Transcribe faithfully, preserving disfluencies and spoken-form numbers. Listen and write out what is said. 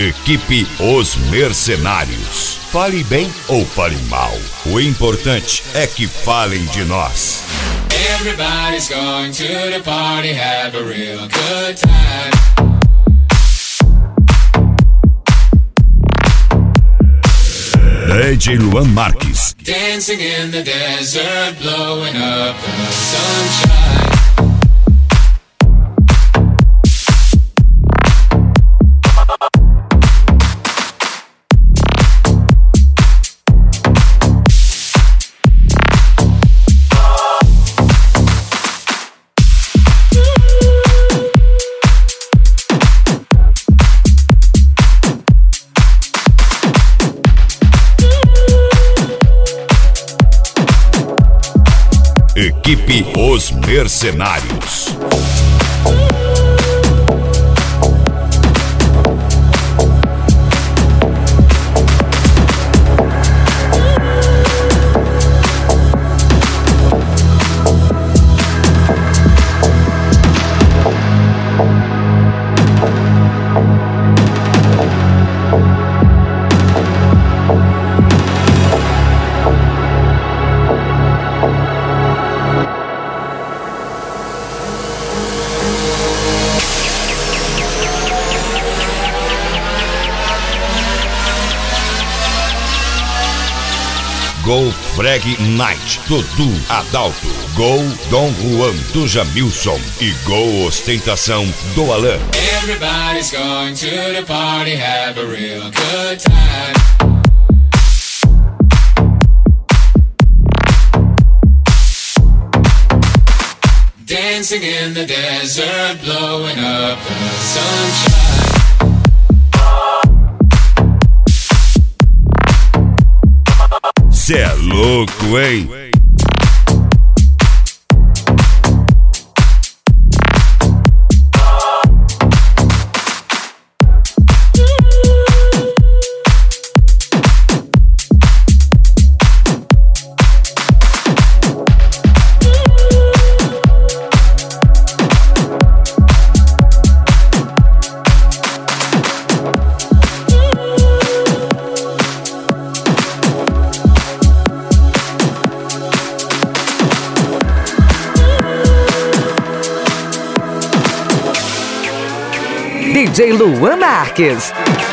Equipe Os Mercenários. Fale bem ou fale mal, o importante é que falem de nós. Everybody's going to the party, have a real good time. D J Luan Marques. Dancing in the desert, blowing up the sunshine. Equipe Os Mercenários. Go Frag Night, Dudu Adalto. Go Dom Juan do Jamilson. E Go Ostentação do Alan. Everybody's going to the party, have a real good time. Dancing in the desert, blowing up the sunshine. Cê é louco, hein? D J Luan Marques.